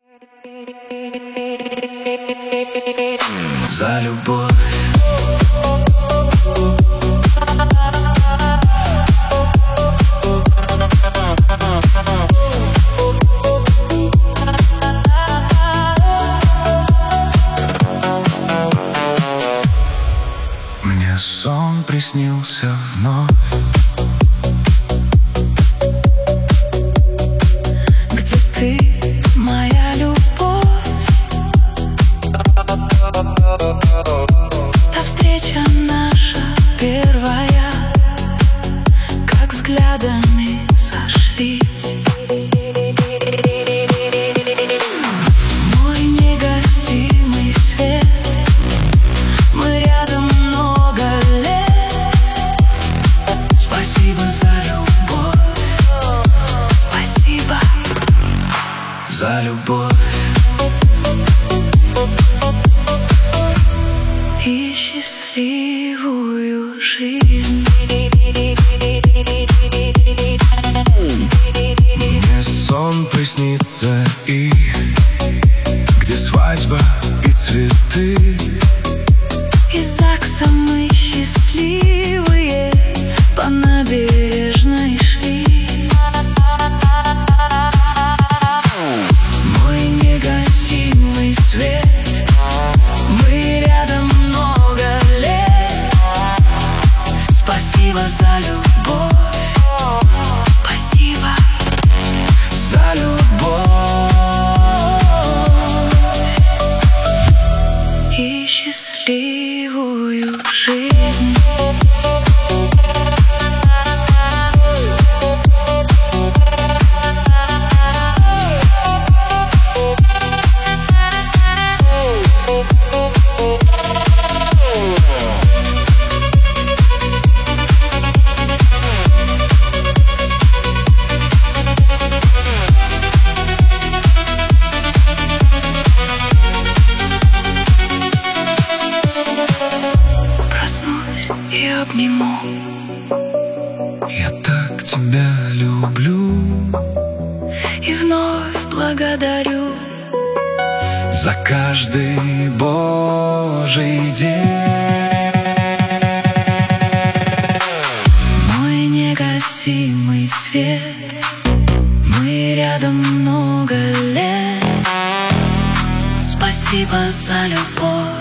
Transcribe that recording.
За любовь. Мне сон приснился вновь, где ты, моя любовь. Та встреча наша первая, как взглядами сошлись. Мой негасимый свет, мы рядом много лет. Спасибо за любовь, спасибо за любовь. И счастливую жизнь. Мне сон приснится, и где свадьба и цветы. Из ЗАГСа мы счастливые по набережной шли. Мой негасимый свет, мы рядом много лет. Спасибо за любовь, спасибо За любовь. и счастливую жизнь. И обниму. Я так тебя люблю И вновь благодарю за каждый Божий день. мой негасимый свет, мы рядом много лет. Спасибо за любовь.